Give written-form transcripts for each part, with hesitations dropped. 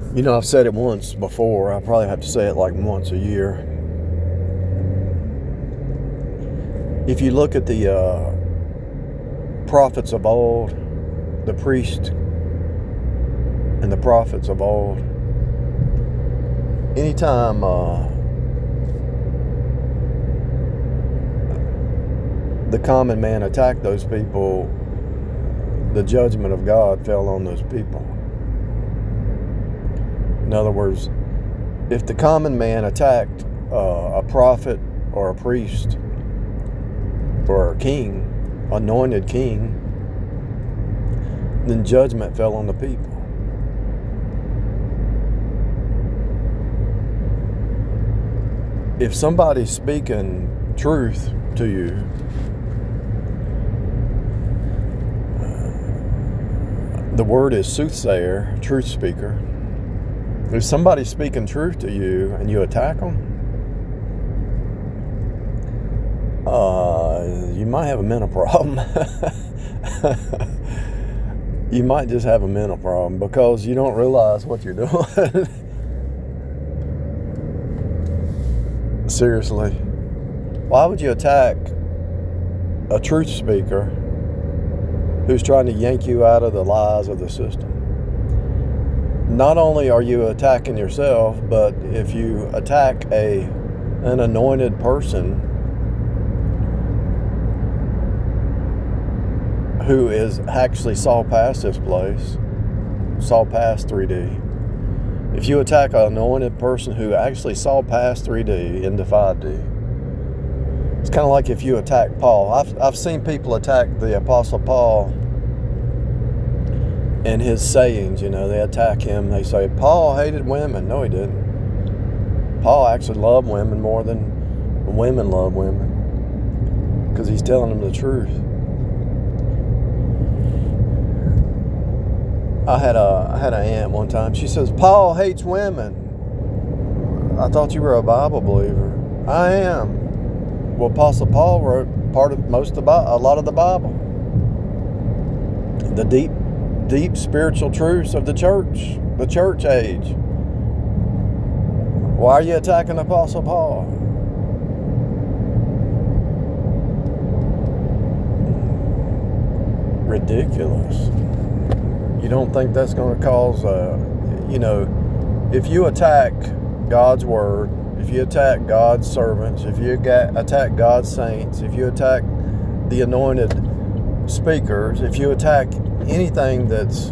You know, I've said it once before. I probably have to say it like once a year. If you look at the prophets of old, the priests and the prophets of old, anytime the common man attacked those people, the judgment of God fell on those people. In other words, if the common man attacked a prophet or a priest or a king, anointed king, then judgment fell on the people. If somebody's speaking truth to you, the word is soothsayer, truth speaker. If somebody's speaking truth to you and you attack them, you might have a mental problem. You might just have a mental problem because you don't realize what you're doing. Seriously. Why would you attack a truth speaker who's trying to yank you out of the lies of the system? Not only are you attacking yourself, but if you attack an anointed person who actually saw past this place, saw past 3D. If you attack an anointed person who actually saw past 3D into 5D, it's kind of like if you attack Paul. I've seen people attack the Apostle Paul and his sayings. You know, they attack him. They say, Paul hated women. No, he didn't. Paul actually loved women more than women love women because he's telling them the truth. I had an aunt one time. She says, Paul hates women. I thought you were a Bible believer. I am. Well, Apostle Paul wrote a lot of the Bible. The deep spiritual truths of the church age. Why are you attacking Apostle Paul? Ridiculous. You don't think that's going to cause, if you attack God's word, if you attack God's servants, if you attack God's saints, if you attack the anointed speakers, if you attack anything that's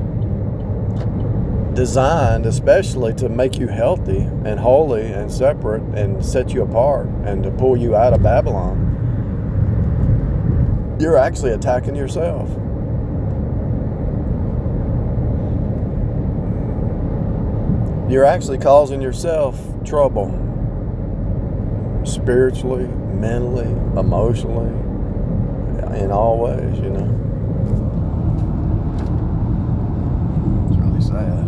designed especially to make you healthy and holy and separate and set you apart and to pull you out of Babylon, you're actually attacking yourself. You're actually causing yourself trouble spiritually, mentally, emotionally, in all ways, you know. It's really sad.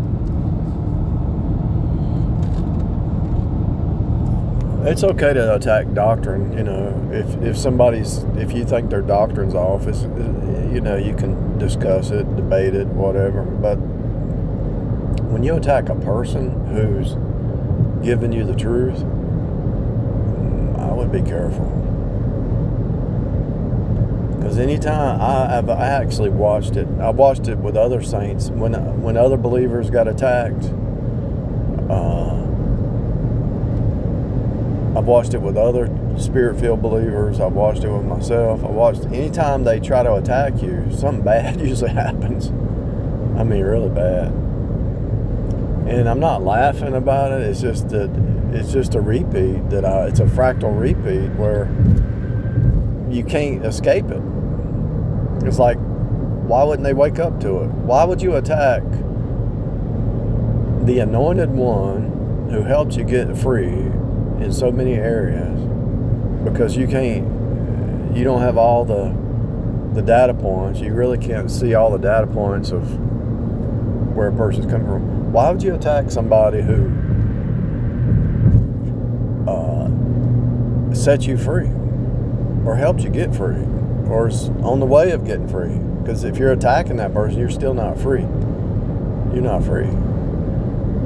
It's okay to attack doctrine, you know. If you think their doctrine's off, you can discuss it, debate it, whatever, but when you attack a person who's giving you the truth, I would be careful. Because anytime I've actually watched it, I watched it with other saints when other believers got attacked. I've watched it with other spirit-filled believers. I've watched it with myself. Anytime they try to attack you, something bad usually happens. I mean, really bad. And I'm not laughing about it. It's just a repeat it's a fractal repeat where you can't escape it. It's like, why wouldn't they wake up to it? Why would you attack the anointed one who helped you get free in so many areas? Because you don't have all the data points. You really can't see all the data points of where a person's coming from. Why would you attack somebody who set you free or helped you get free or is on the way of getting free? Because if you're attacking that person, you're still not free. You're not free.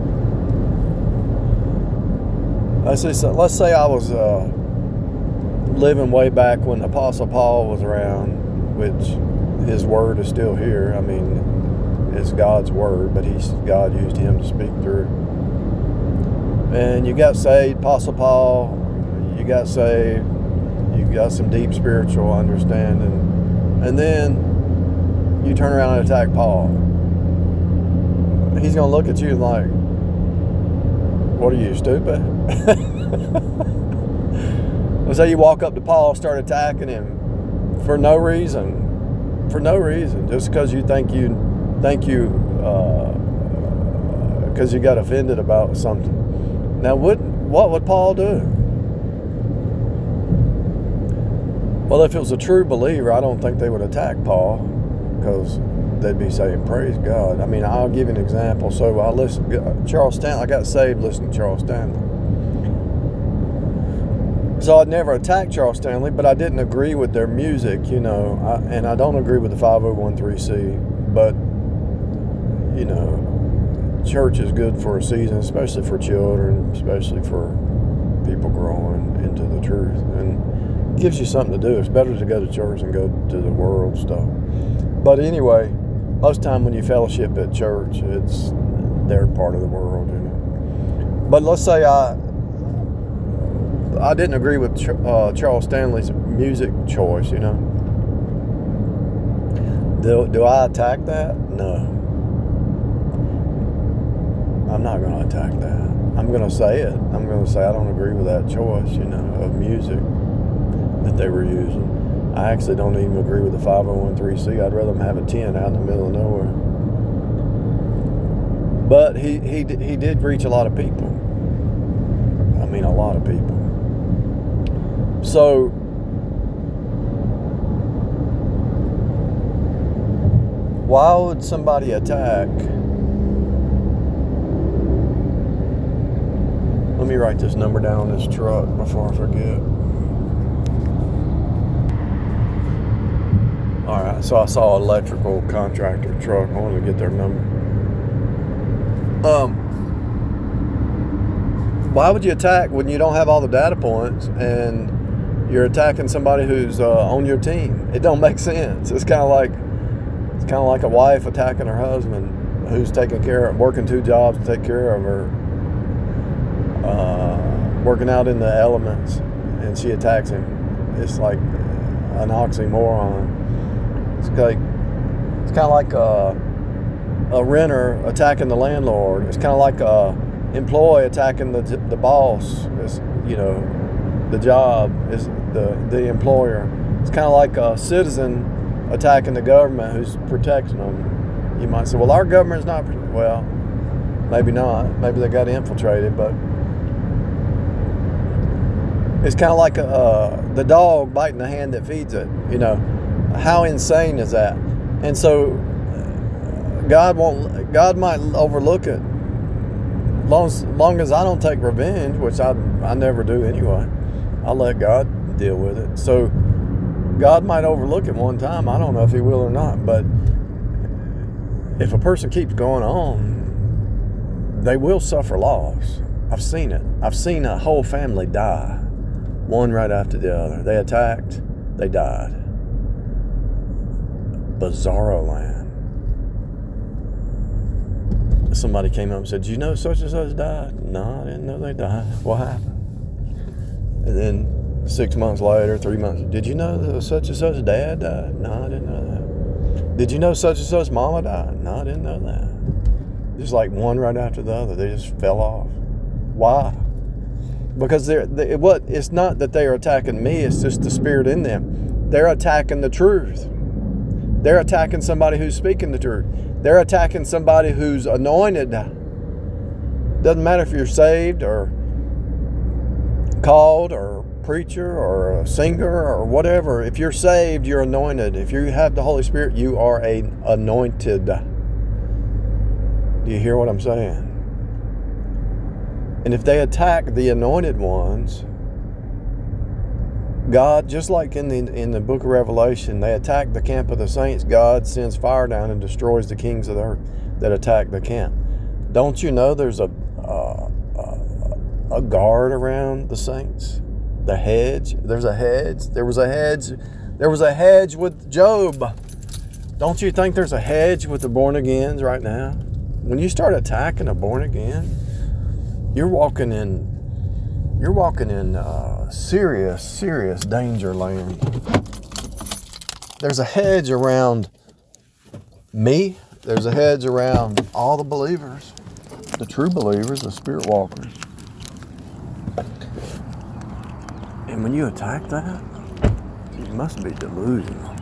let's say I was living way back when Apostle Paul was around, which his word is still here. I mean, it's God's word, but God used him to speak through. And you got saved, Apostle Paul, you got saved, you got some deep spiritual understanding, and then you turn around and attack Paul. He's going to look at you like, what are you, stupid? Let's say you walk up to Paul, start attacking him for no reason, just because you think because you got offended about something. Now, what would Paul do? Well, if it was a true believer, I don't think they would attack Paul, because they'd be saying, praise God. I mean, I'll give you an example. So Charles Stanley, I got saved listening to Charles Stanley. So I'd never attacked Charles Stanley, but I didn't agree with their music, and I don't agree with the 501(c)(3), but, church is good for a season, especially for children, especially for people growing into the truth, and it gives you something to do. It's better to go to church than go to the world stuff. But anyway, most time when you fellowship at church, it's their part of the world, But let's say I didn't agree with Charles Stanley's music choice, Do I attack that? No. I'm not going to attack that. I'm going to say it. I'm going to say I don't agree with that choice, of music that they were using. I actually don't even agree with the 501(c). I'd rather them have a 10 out in the middle of nowhere. But he did reach a lot of people. I mean, a lot of people. So, why would somebody attack? Let me write this number down on this truck before I forget. Alright, so I saw an electrical contractor truck. I wanted to get their number. Why would you attack when you don't have all the data points and you're attacking somebody who's on your team? It don't make sense. It's kind of like a wife attacking her husband who's working 2 jobs to take care of her, working out in the elements, and she attacks him. It's like an oxymoron. It's kind of like a renter attacking the landlord. It's kind of like a employee attacking the boss. It's, the job is the employer. It's kind of like a citizen attacking the government who's protecting them. You might say, well, our government's not. Well, maybe not. Maybe they got infiltrated, but it's kind of like the dog biting the hand that feeds it. How insane is that? And so God might overlook it, long as I don't take revenge, which I never do anyway. I'll let God deal with it. So God might overlook it one time. I don't know if he will or not, but if a person keeps going on, they will suffer loss. I've seen it. I've seen a whole family die, one right after the other. They attacked, they died. Bizarro land. Somebody came up and said, "Do you know such and such died?" "No, I didn't know they died." "What happened?" And then 6 months later, 3 months, "Did you know that such and such dad died?" "No, I didn't know that." "Did you know such and such mama died?" "No, I didn't know that." Just like one right after the other, they just fell off. Why? Because it's not that they are attacking me, it's just the spirit in them. They're attacking the truth. They're attacking somebody who's speaking the truth. They're attacking somebody who's anointed. Doesn't matter if you're saved or called or preacher or a singer or whatever. If you're saved, you're anointed. If you have the Holy Spirit, you are anointed. Do you hear what I'm saying? And if they attack the anointed ones, God, just like in the book of Revelation, they attack the camp of the saints. God sends fire down and destroys the kings of the earth that attack the camp. Don't you know there's a a guard around the saints? The hedge. There's a hedge. There was a hedge. There was a hedge with Job. Don't you think there's a hedge with the born agains right now? When you start attacking a born again, you're walking in serious danger land. There's a hedge around me. There's a hedge around all the believers, the true believers, the spirit walkers. And when you attack that, you must be delusional.